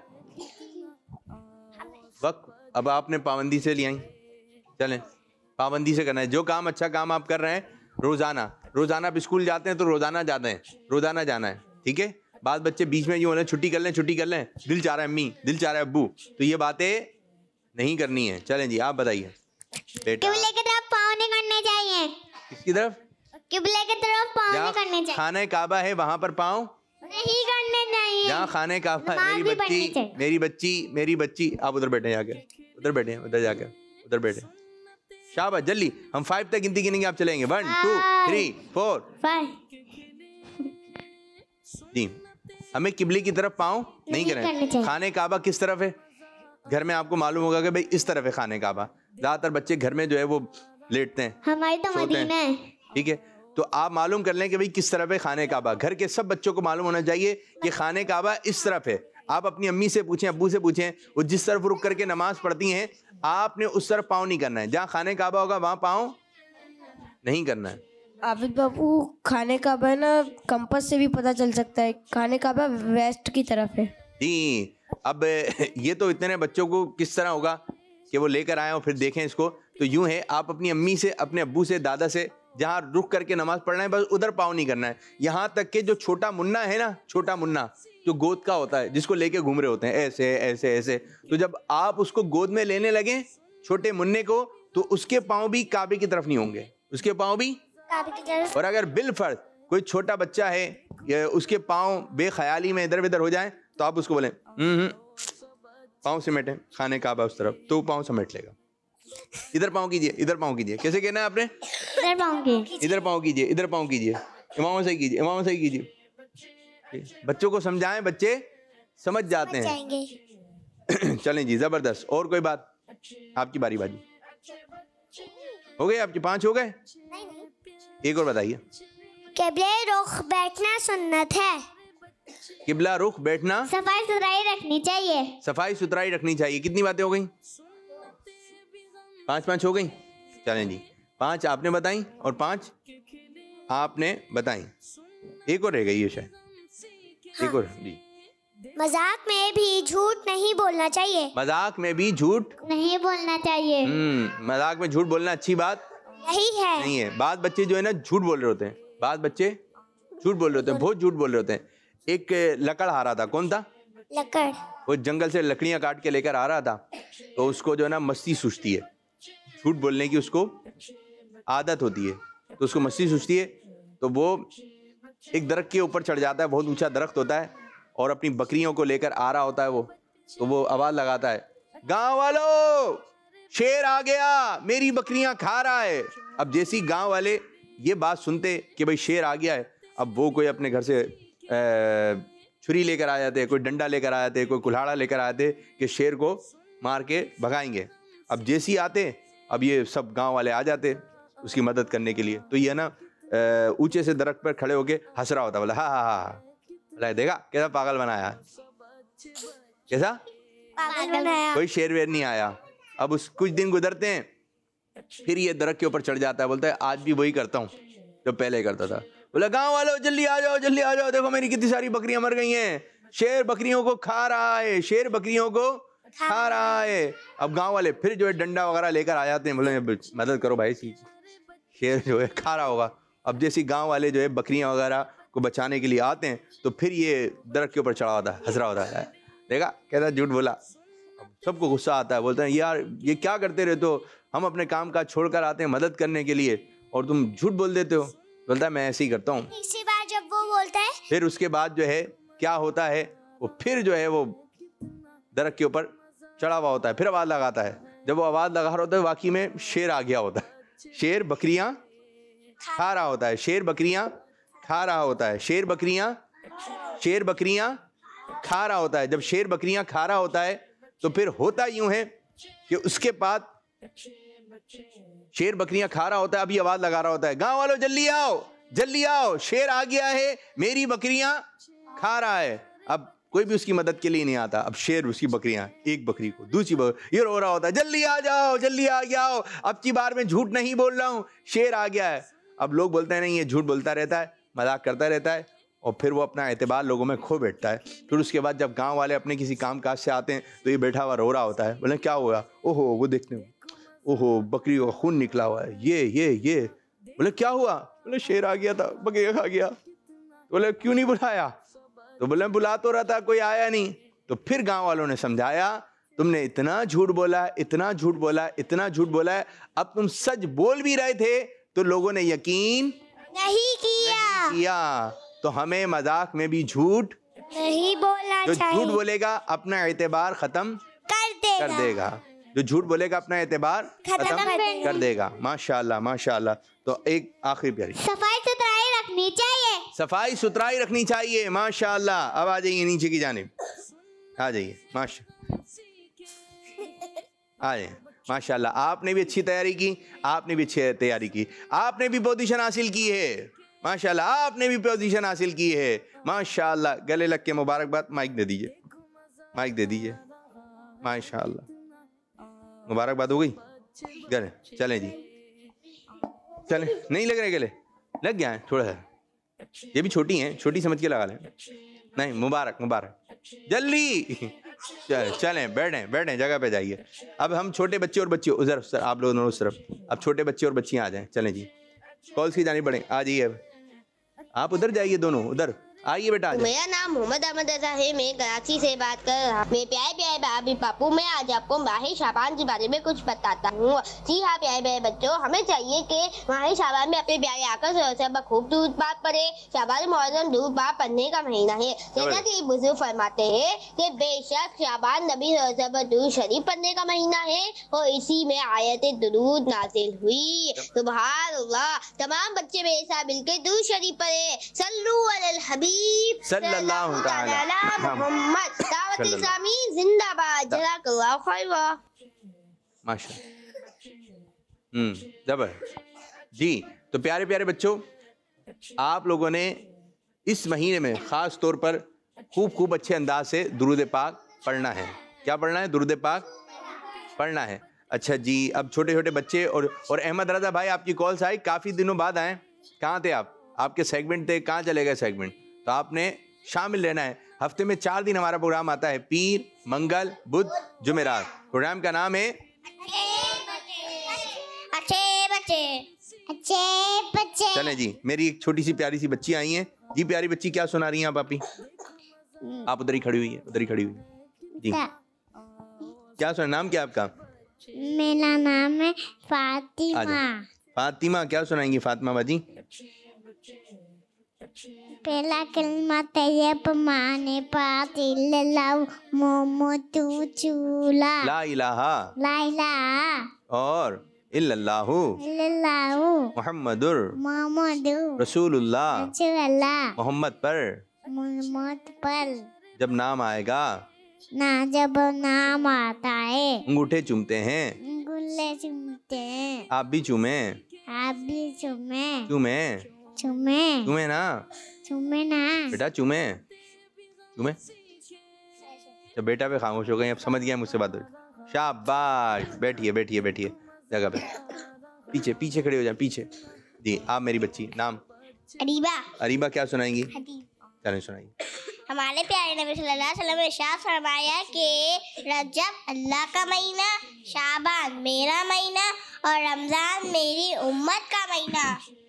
वक्त, अब आपने पाबंदी से लिया। चलें, पाबंदी से करना है। जो काम अच्छा काम आप कर रहे हैं, रोजाना आप स्कूल जाते हैं तो रोजाना जाते हैं, रोजाना जाना है, ठीक है। बाद बच्चे बीच में जो है छुट्टी कर लें, दिल चाह रहा है अम्मी, दिल चाह रहा है अब्बू, तो ये बातें नहीं करनी है। चलें जी, आप बताइए बेटा। किबले की तरफ पाँव नहीं करने चाहिए। किसकी तरफ? किबले की तरफ पाँव नहीं करने चाहिए। खाना काबा है वहां पर पाँव नहीं करने चाहिए। जहाँ खाने काबा है, नमाज भी पढ़नी चाहिए। मेरी बच्ची आप उधर बैठे जाके, उधर बैठे, उधर जाके, उधर बैठे। शाबाश, जल्दी हम 5 तक गिनती गिनेंगे, आप चलेंगे 1 2 3 4 5। जी, हमें किबले की तरफ पाँव नहीं करने करें। चाहिए। खाने काबा किस तरफ है? घर में आपको मालूम होगा कि भाई इस तरफ है खाने काबा। ज्यादातर बच्चे घर में जो है वो लेटते हैं, हमारी तो सोते हैं। मदीना है। ठीक है, तो आप मालूम कर लें कि भाई किस तरफ है खाने काबा। घर के सब बच्चों को मालूम होना चाहिए कि खाने काबा इस तरफ है। आप अपनी अम्मी से पूछें, अब्बू से पूछें, वो जिस तरफ रुक करके नमाज पढ़ती हैं, आपने उस तरफ पाँव नहीं करना है। जहाँ खाने काबा होगा वहाँ पाँव नहीं करना है। आबिद बाबू, खाने काबा है ना, कंपास से भी पता चल सकता है। खाने काबा वेस्ट की तरफ है। जी, अब ये तो इतने बच्चों को किस तरह होगा कि वो लेकर आए और फिर देखें इसको। तो यूं है, आप अपनी अम्मी से, अपने अब्बू से, दादा से जहाँ रुक करके नमाज पढ़ना है, बस उधर पाँव नहीं करना है। यहाँ तक कि जो छोटा मुन्ना है ना, छोटा मुन्ना जो गोद का होता है, जिसको लेके घूम रहे होते हैं ऐसे ऐसे ऐसे, तो जब आप उसको गोद में लेने लगे छोटे मुन्ने को, तो उसके पाँव भी काबे की तरफ नहीं होंगे, उसके पाँव भी। और अगर बिलफर्ज कोई छोटा बच्चा है, उसके पाँव बेख्याली में इधर उधर हो जाए, तो आप उसको बोले पाँव समेटे, खाने काबा उस तरफ, तो पाँव समेट लेगा। इधर पाँव कीजिए, इधर पाँव कीजिए। कैसे कहना है आपने? इधर पाँव कीजिए, इधर पाँव कीजिए, इधर पाँव कीजिए, इमामों से कीजिए, इमामों से कीजिए। बच्चों को समझाएं, बच्चे समझ जाते हैं। चलें जी, जबरदस्त। और कोई बात? आपकी बारी बाजी हो गए, आपके 5 हो गए। एक और बताइए। किबले रुख बैठना सुन्नत है। किबला रुख बैठना, सफाई सुथराई रखनी चाहिए। सफाई सुथराई रखनी चाहिए। कितनी बातें हो गई? 5 हो गई। चलें जी, 5 आपने बताई और 5 आपने बताई। एक और रह गई है शायद, एक और जी। मजाक में भी झूठ नहीं बोलना चाहिए। मजाक में भी झूठ नहीं बोलना चाहिए। मजाक में झूठ बोलना अच्छी बात यही है। नहीं है। बाद बच्चे जो है ना झूठ बोल रहे होते हैं, बाद बच्चे झूठ बोल रहे होते हैं, बहुत झूठ बोल रहे होते हैं। एक लकड़हारा था, कौन था? लकड़। वो जंगल से लकड़ियां काट के लेकर आ रहा था, तो उसको जो है ना मस्ती सूझती है, झूठ बोलने की उसको आदत होती है, तो उसको मस्ती सूझती है। तो वो एक दरख्त के ऊपर चढ़ जाता है, बहुत ऊंचा दरख्त होता है, और अपनी बकरियों को लेकर आ रहा होता है वो। तो वो आवाज लगाता है, गांव वालों, शेर आ गया, मेरी बकरियां खा रहा है। अब जैसी गांव वाले ये बात सुनते कि भाई शेर आ गया है, अब वो कोई अपने घर से छुरी लेकर आ जाते, कोई डंडा लेकर आ जाते, कोई कुल्हाड़ा लेकर आ जाते कि शेर को मार के भगाएंगे। अब जैसी आते, अब ये सब गांव वाले आ जाते उसकी मदद करने के लिए। तो ये ना ऊंचे से दरख्त पर खड़े होके हंस रहा होता, बोला हा हा हा, देखा कैसा पागल बनाया, कैसा पागल बनाया। कोई शेर वेर नहीं आया। अब उस कुछ दिन गुजरते हैं, फिर ये दरख्त के ऊपर चढ़ जाता है, बोलता है आज भी वही करता हूँ जो पहले करता था। बोला गांव वालों जल्दी आ जाओ, जल्दी आ जाओ, देखो मेरी कितनी सारी बकरियां मर गई हैं, शेर बकरियों को खा रहा है, शेर बकरियों को खा रहा है। अब गांव वाले फिर जो है डंडा वगैरह लेकर आ जाते हैं, बोले मदद करो भाई, शेर जो है खा रहा होगा। अब जैसी गांव वाले जो है बकरियां वगैरह को बचाने के लिए आते हैं, तो फिर ये दरख्त के ऊपर चढ़ा होता है, हंस रहा होता है, देखा कहता झूठ बोला। सबको गुस्सा आता है, बोलते हैं यार ये क्या करते रहते हो, हम अपने काम काज छोड़कर आते हैं मदद करने के लिए और तुम झूठ बोल देते हो। बोलता है मैं ऐसे ही करता हूँ। इसी बार जब वो बोलता है, फिर उसके बाद जो है क्या होता है, वो फिर जो है वो दरख्त के ऊपर चढ़ा हुआ होता है, फिर आवाज लगाता है। जब वो आवाज लगा रहा होता है, वाकई में शेर आ गया होता है, शेर बकरियां खा रहा होता है, शेर बकरियां खा रहा होता है, शेर बकरियां खा रहा होता है। जब शेर बकरियां खा रहा होता है, तो फिर होता यूं है कि उसके बाद शेर बकरियां खा रहा होता है, अभी आवाज लगा रहा होता है, गांव वालों जल्दी आओ, जल्दी आओ, शेर आ गया है, मेरी बकरियां खा रहा है। अब कोई भी उसकी मदद के लिए नहीं आता। अब शेर उसकी बकरियां, एक बकरी को दूसरी बकरी, ये रो रहा होता है, जल्दी आ जाओ, जल्दी आ जाओ, अब की बार मैं झूठ नहीं बोल रहा हूं, शेर आ गया है। अब लोग बोलते हैं नहीं ये झूठ बोलता रहता है, मजाक करता रहता है, और फिर वो अपना एतबार लोगों में खो बैठता है। फिर उसके बाद जब गांव वाले अपने किसी काम काज से आते हैं, तो ये बैठा हुआ रो रहा होता है, बोले क्या हुआ, ओहो वो देखने, ओहो बकरी का खून निकला हुआ है, ये बोले क्या हुआ, बोले शेर आ गया था, बकरी खा गया। बोले क्यों नहीं बुलाया, तो बोले बुला तो रहा था, कोई आया नहीं। तो फिर गांव वालों ने समझाया, तुमने इतना झूठ बोला, इतना झूठ बोला, इतना झूठ बोला है, अब तुम सच बोल भी रहे थे तो लोगों ने यकीन नहीं किया। तो हमें मजाक में भी झूठ नहीं बोलना जो चाहिए। झूठ बोलेगा अपना एतबार खत्म कर देगा। जो झूठ बोलेगा अपना एतबार खत्म कर देगा। माशाल्लाह माशाल्लाह। तो एक आखिरी प्यारी, सफाई सुथराई रखनी चाहिए। सफाई सुथराई रखनी चाहिए। माशाल्लाह। अब आ जाइए नीचे की जानिब, आ जाइए। माशा आ जाइए। माशाल्लाह। आपने भी अच्छी तैयारी की, आपने भी अच्छी तैयारी की, आपने भी पोजीशन हासिल की है। माशाल्लाह, आपने भी पोजीशन हासिल की है। माशाल्लाह। गले लग के मुबारकबाद। माइक दे दीजिए, माइक दे दीजिए। माशाल्लाह, मुबारकबाद हो गई। गले चलें जी, चलें। नहीं लग रहे गले? लग गया है थोड़ा सा। ये भी छोटी हैं, छोटी समझ के लगा लें। नहीं, मुबारक मुबारक। जल्दी चलें, बैठें बैठें, जगह पे जाइए। अब हम छोटे बच्चे और बच्चे उधर, आप लोग दोनों उस तरफ। अब छोटे बच्चे और बच्चियां आ जाएं। चलें जी, कॉल्स की जानी पड़े। आ जाइए, आप उधर जाइए, दोनों उधर आइए बेटा। मेरा नाम मोहम्मद अहमद रजा है। मैं कराची से बात कर रहा हूँ। मेरे प्यारे प्यारे भाभी पापू, मैं आज आपको माह शाबान के बारे में कुछ बताता हूँ। जी हाँ प्यारे प्यारे बच्चों, हमें चाहिए कि माह शाबान में अपने प्यारे आका से खूब दूध पाक पढ़े। शाबान मुअज़्ज़म दूध पाक पढ़ने का महीना है। जैसा कि बुजुर्ग फरमाते हैं कि बेशक शाबान नबी दूध शरीफ पढ़ने का महीना है और इसी में आयत दुरूद नाजिल हुई। सुभान अल्लाह। तमाम बच्चे मेरे साथ मिलकर दूध शरीफ पढ़े। सल्लू अलल हबीब सल्लल्लाहु अलैहि मोहम्मद। दावत इस्लामी जिंदाबाद। जज़ाकल्लाहु खैरा। माशाअल्लाह। जबर जी। तो प्यारे प्यारे बच्चों, आप लोगों ने इस महीने में खास तौर पर खूब अच्छे अंदाज से दुरूद पाक पढ़ना है। क्या पढ़ना है? दुरूद पाक पढ़ना है। अच्छा जी, अब छोटे छोटे बच्चे और अहमद रजा भाई, आपकी कॉल्स आई, काफी दिनों बाद आए। कहाँ थे आप? आपके सेगमेंट थे, कहाँ चले गए सेगमेंट? तो आपने शामिल रहना है। हफ्ते में 4 दिन हमारा प्रोग्राम आता है, पीर, मंगल, बुध, जुमेरात। प्रोग्राम का नाम है अच्छे बच्चे। चले जी। मेरी एक छोटी सी प्यारी सी बच्ची आई है जी। प्यारी बच्ची, क्या सुना रही हैं आप? आप उधर ही खड़ी हुई है, उधर ही खड़ी हुई है जी। क्या सुना? नाम क्या आपका? मेरा नाम है फातिमा। फातिमा, क्या सुनाएंगी फातिमा बाजी? पहला कलमा तैयब माने पाक इल्लल्लाहु मोहम्मदु रसूला। ला इलाहा और इल्लल्लाहु मुहम्मदुर रसूलुल्लाह। मोहम्मद पर जब नाम आएगा, जब नाम आता है, अंगूठे चूमते हैं। आप भी चूमे। चूमे ना बेटा, चूमे। तो बेटा पे खामोश हो गए। अब समझ गया मुझसे बात। शाबाश। बैठिए जगह पे। पीछे खड़े हो जाए, पीछे जी। आप मेरी बच्ची, नाम? अरीबा, क्या सुनाएंगी? चलें सुनाइए। हमारे प्यारे नबी सल्लल्लाहु अलैहि वसल्लम ने इरशाद फरमाया कि रजब अल्लाह का महीना, शाबान मेरा महीना और रमजान मेरी उम्मत का महीना।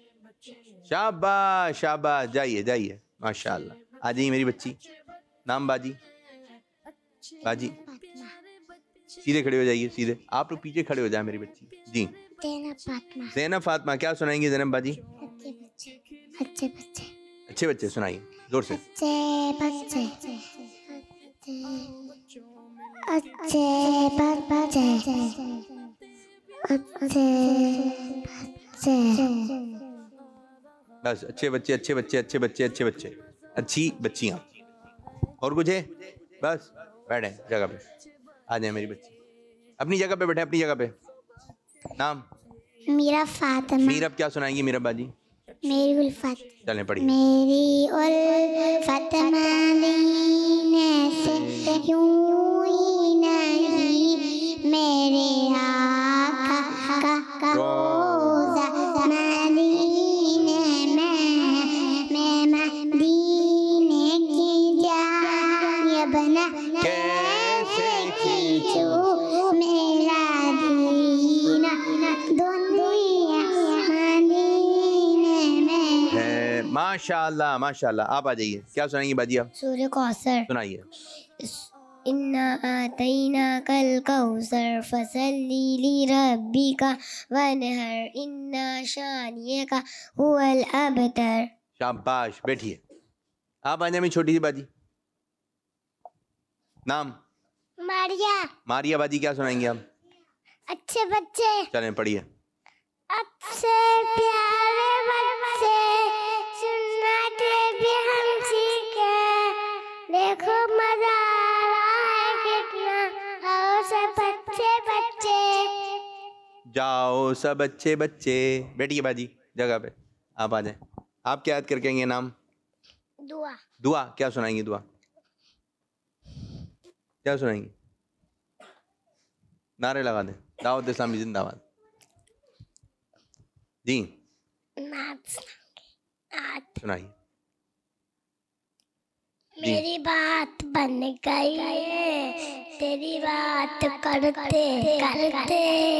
शाबाश। जाइए। माशाल्लाह। आ जाइए मेरी बच्ची, नाम? बाजी। सीधे खड़े हो जाइए, सीधे। आप लोग पीछे खड़े हो जाए मेरी बच्ची जी। ज़ैनब फातिमा, क्या सुनाएंगी ज़ैनब बाजी? अच्छे बच्चे सुनाइए जोर से। बस अच्छे बच्चे। अच्छी बच्चियाँ। और कुछ है? बस बैठे जगह पे। आ जाए मेरी बच्ची, अपनी जगह पे बैठे, अपनी जगह पे। नाम? मीरा फातिमा। मीरा, क्या सुनाएंगी मीरा बाजी? मेरी उल्फत। चलें पढ़िए। मेरी उल्फत मदीने से यूं ही नहीं, मेरे आका का रोज़ा मदीने में, मैं मदीने की जानिब न कैसे खींचूं मेरा दीना दुनिया मदीने में। माशाल्लाह। आप आ जाइए, क्या सुनाएंगी बाजी आप? सूरह कौसर सुनाइए। इन्ना आतैना कल कौसर फसल्ली लिरब्बिका वनहर इन्ना शानियका हुवल अबतर। शाबाश। बैठिए। आप आ जाए मेरी छोटी सी बाजी। नाम? मारिया। मारिया बाजी क्या सुनाएंगे आप? अच्छे बच्चे। चलें पढ़िए। अच्छे प्यारे बच्चे सुनना के भी हम सीखे, देखो मजा आ रहा है कितना, आओ सब बच्चे बच्चे। जाओ सब बच्चे बच्चे। बैठिए बाजी जगह पे, आप आ जाए। आप क्या याद करके आएंगे? नाम? दुआ। दुआ क्या सुनाएंगी? दुआ क्या सुनाएंगी? नारे लगा दें। दावत इस्लामी जिंदाबाद। जी सुनाइए। मेरी बात बन गई है, तेरी बात करते करते,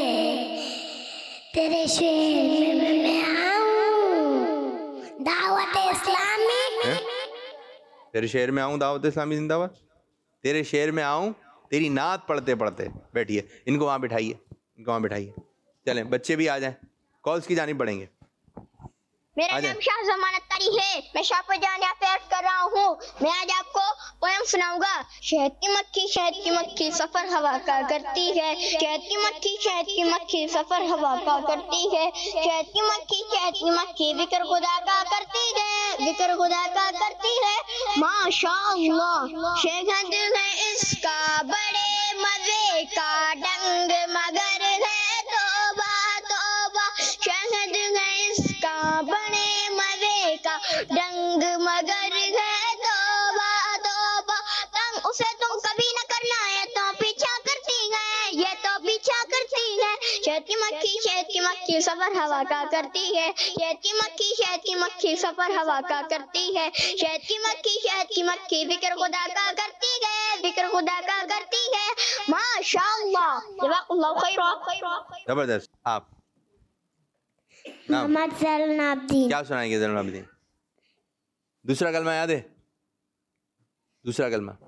तेरे शहर में मैं आऊं दावत इस्लामी। तेरे शहर में आऊं दावत इस्लामी जिंदाबाद। तेरे शहर में आऊं तेरी नात पढ़ते पढ़ते। बैठिए, इनको वहाँ बिठाइए, इनको वहाँ बिठाइए। चलें बच्चे भी आ जाएं, कॉल्स की जानिब बढ़ेंगे। मेरा नाम शाह जमान अत्तारी है, मैं शाहपुरजान अफेयर कर रहा हूँ। मैं आज आपको पोयम सुनाऊंगा। शहद की मक्खी सफर हवा का करती है, शहद की मक्खी सफर हवा का करती है, शहद की मक्खी जिक्र खुदा का करती है, जिक्र खुदा का करती है। माशाअल्लाह शहद है इसका बड़े मजे का डंग, मगर है तौबा तौबा, शहद है इसका बड़े मजे का डंग, मगर है तौबा तौबा। तंग उसे तुम कभी न करना, ये तो पीछा करती है, ये तो पीछा करती है। शहद की मक्खी सफर हवा का करती है, शहद की मक्खी सफर हवा का करती है, शहद की मक्खी जिक्र खुदा का करती है, जिक्र खुदा का करती है। माशाअल्लाह जज़ाकल्लाहु खैरा। जबरदस्त। आप? मोहम्मद ज़ैनुल आबिदीन। क्या सुनाएंगे ज़ैनुल आबिदीन? दूसरा कलमा याद है? दूसरा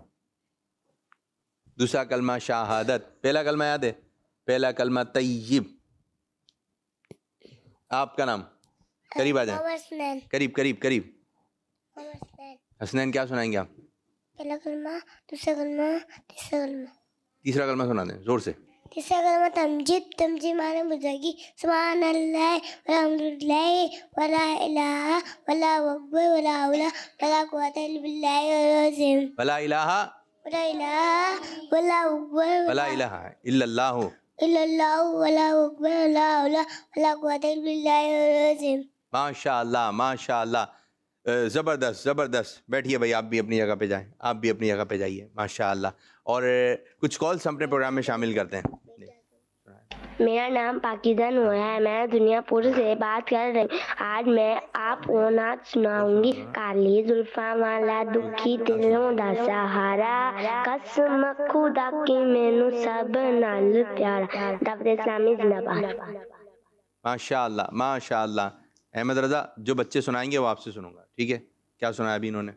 कलमा शहादत। पहला कलमा याद है? पहला कलमा तय्यब। आपका नाम? करीब आ जाए, करीब। हसनैन क्या सुनाएंगे आप? पहला कलमा, दूसरा कलमा, तीसरा कलमा। तीसरा कलमा सुना दें जोर से। तीसरा कलमा तमजीद माने बुज़ुर्गी। सुभान अल्लाह वल्हम्दुलिल्लाह वला इलाहा वल्लाहु अकबर वला हौला वला कुव्वता इल्ला बिल्लाहिल अज़ीम। वला इलाहा वल्लाहु अकबर वला इलाहा इल्लल्लाहु वल्लाहु अकबर वला हौला वला कुव्वता इल्ला बिल्लाहिल अज़ीम। माशाअल्लाह। ज़बरदस्त। बैठिए भाई, आप भी अपनी जगह पे जाएं, आप भी अपनी जगह पे जाइए। माशाअल्लाह। और कुछ कॉल्स अपने प्रोग्राम में शामिल करते हैं। मेरा नाम पाकिज़ा नूर है, मैं दुनियापुर से बात कर रही हूँ। आज मैं आपको नात सुनाऊंगी। काली जुल्फा वाला दुखी दिलों दा सहारा, कसम खुदा की मैनू सब नाल प्यारा। दावत इस्लामी जिंदाबाद। माशाअल्लाह। अहमद रजा, जो बच्चे सुनाएंगे वो आपसे सुनूंगा, ठीक है? क्या सुनाया अभी इन्होंने?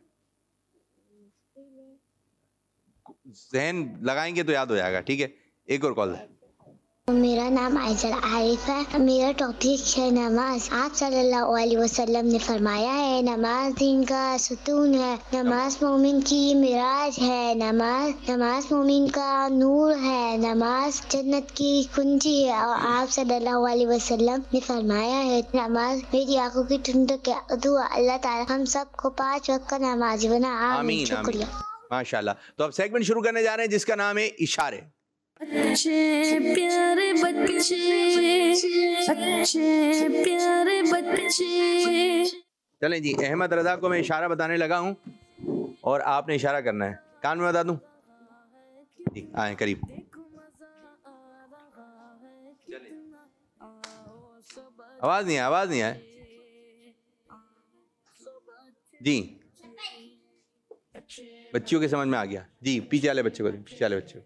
ज़हन लगाएंगे तो याद हो जाएगा, ठीक है? एक और कॉल है। मेरा नाम आयशा आरिफ है, मेरा टॉपिक है नमाज। आप सल्लल्लाहु अलैहि वसल्लम ने फरमाया है, नमाज दीन का सुतून है, नमाज मोमिन की मिराज है, नमाज मोमिन का नूर है, नमाज जन्नत की कुंजी है। और आप सल्लल्लाहु अलैहि वसल्लम ने फरमाया है, नमाज मेरी आंखों की ठंडक है। दुआ अल्लाह ताला हम सबको 5 वक्त का नमाजी बना। आमीन। शुक्रिया। माशाल्लाह। तो अब सेगमेंट शुरू करने जा रहे हैं जिसका नाम है इशारे। अच्छे प्यारे बच्चे। चलें जी, अहमद रजा को मैं इशारा बताने लगा हूँ और आपने इशारा करना है। कान में बता दूं? जी आए करीब। आवाज नहीं है जी। बच्चियों के समझ में आ गया जी। पीछे वाले बच्चे को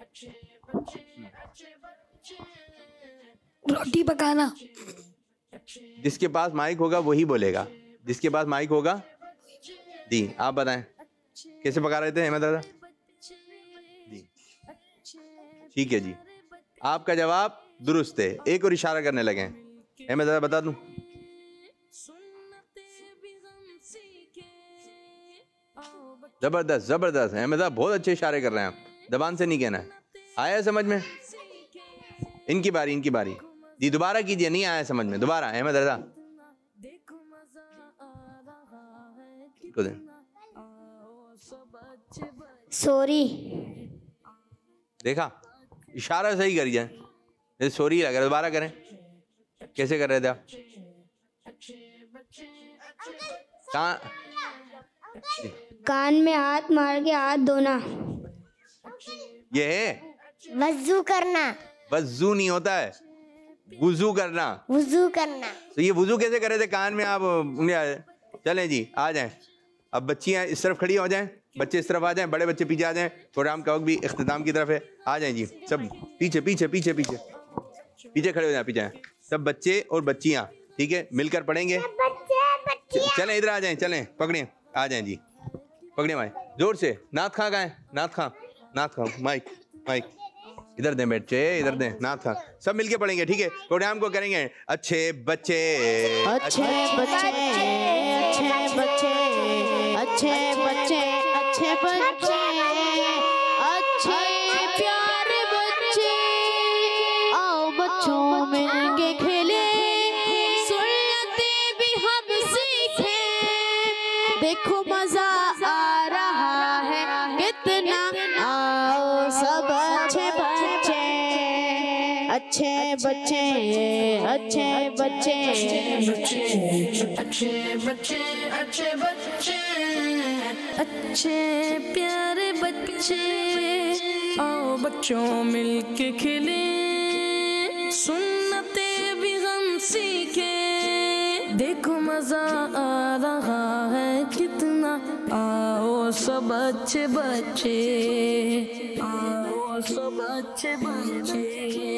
रोटी पकाना। जिसके पास माइक होगा वही बोलेगा, जिसके पास माइक होगा। जी आप बताएं कैसे पका रहे थे अहमद रजा? जी ठीक है जी, आपका जवाब दुरुस्त है। एक और इशारा करने लगे। अहमद रजा बता दूं? जबरदस्त जबरदस्त। अहमद साहब बहुत अच्छे इशारे कर रहे हैं आप, जबान से नहीं कहना है। आया समझ में? इनकी बारी, इनकी बारी जी, दोबारा कीजिए। नहीं आया समझ में, दोबारा। अहमद रजा को दें। सॉरी। देखा, इशारा सही करिए। जैसे सॉरी लग रहा है, दोबारा करें। कैसे कर रहे थे आप? कान में हाथ मार के हाथ धोना। ये है वजू करना। वजू नहीं होता है, वुजू करना। वजू करना। तो ये वुजू कैसे कर रहे थे? कान में आप चलें जी, आ जाएं। अब बच्चियां इस तरफ खड़ी हो जाएं, बच्चे इस तरफ आ जाएं, बड़े बच्चे पीछे आ जाएं। प्रोग्राम का वक्त भी इख्तिताम की तरफ है, आ जाएं जी सब। पीछे पीछे पीछे पीछे पीछे खड़े हो जाएं, पीछे सब बच्चे और बच्चियां, ठीक है? मिलकर पढ़ेंगे। चलें इधर आ जाएं, चलें पकड़िए, आ जाएं जी, पकड़िए भाई जोर से। नाथ खां कहाँ है? नाथ खां, नाथ खां, माइक माइक इधर दें बच्चे, इधर दें। नाथ खां सब मिलके पढ़ेंगे, ठीक है? प्रोग्राम को करेंगे। अच्छे बच्चे, अच्छे बच्चे, अच्छे बच्चे, अच्छे बच्चे, अच्छे बच्चे, अच्छे प्यारे बच्चे, आओ बच्चों मिलके खेले, सुन्नतें भी हम सीखे, देखो मजा आ रहा है कितना, आओ सब अच्छे बच्चे, अच्छे बच्चे, अच्छे बच्चे, अच्छे बच्चे, अच्छे बच्चे, अच्छे प्यारे बच्चे, आओ बच्चों मिलके खेले, सुन्नतें भी हम सीखे, देखो मजा आ रहा है कितना, आओ सब अच्छे बच्चे, आओ सब अच्छे बच्चे।